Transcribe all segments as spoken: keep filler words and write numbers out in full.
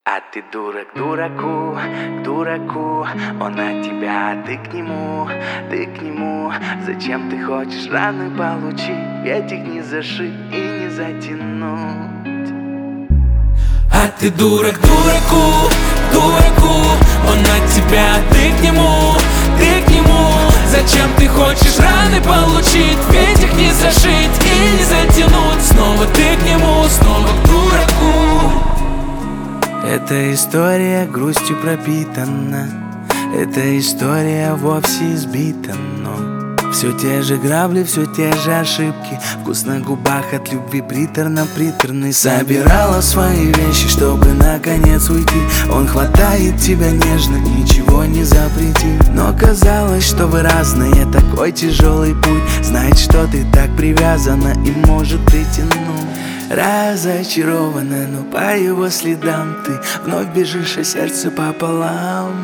А ты дурак дураку, к дураку, он от тебя, а ты к нему, ты к нему. Зачем ты хочешь раны получить, ведь их не зашить и не затянуть. А ты дурак дураку, к дураку, он от тебя, а ты к нему, ты к нему. Зачем ты хочешь раны получить, ведь их не зашить и не затянуть. Снова ты к нему, снова к дураку. Эта история грустью пропитана, эта история вовсе избита, но все те же грабли, все те же ошибки. Вкус на губах от любви приторно-приторный. Собирала свои вещи, чтобы наконец уйти. Он хватает тебя нежно, ничего не запретит. Но казалось, что вы разные, такой тяжелый путь. Знает, что ты так привязана и может притянуть. Разочарована, но по его следам ты вновь бежишь, а сердце пополам.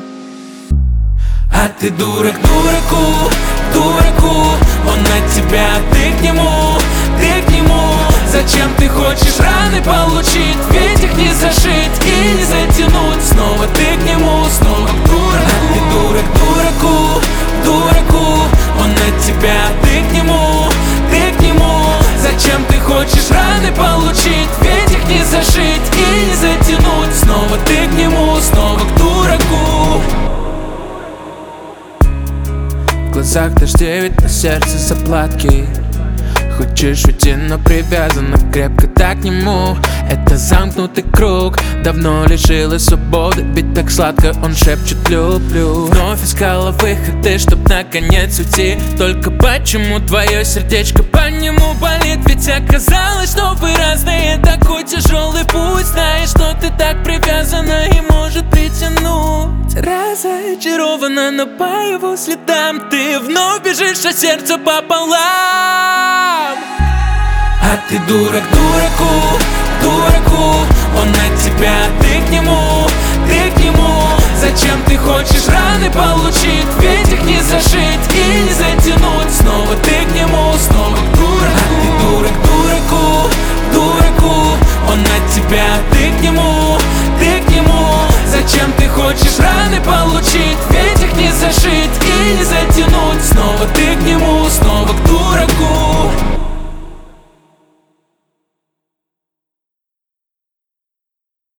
А ты дурак дураку, дураку, он от тебя, а ты к нему, ты к нему. Зачем ты хочешь раны получить, ведь их не зашить и не затянуть. Снова ты к нему, снова к дураку. А ты дурак дураку, дураку, он от тебя, а ты к нему, ты к нему. Зачем ты хочешь раны получить, ведь их не зашить и не затянуть. Снова ты к нему, снова к дураку. В глазах дождевит, на сердце заплатки. Хочешь уйти, но привязана крепко так к нему. Это замкнутый круг, давно лишилась свободы. Ведь так сладко он шепчет люблю. Вновь искала выходы, чтоб наконец уйти. Только почему твое сердечко по нему болит? Ведь оказалось, что вы разные. Такой тяжелый путь, знаешь, что ты так привязана и может притянуть. Разочарована, но по его следам ты вновь бежишь, а сердце пополам. А ты дурак дураку, дураку, он от тебя, а ты к нему, ты к нему. Зачем ты хочешь раны получить, ведь их не зашить и не затянуть.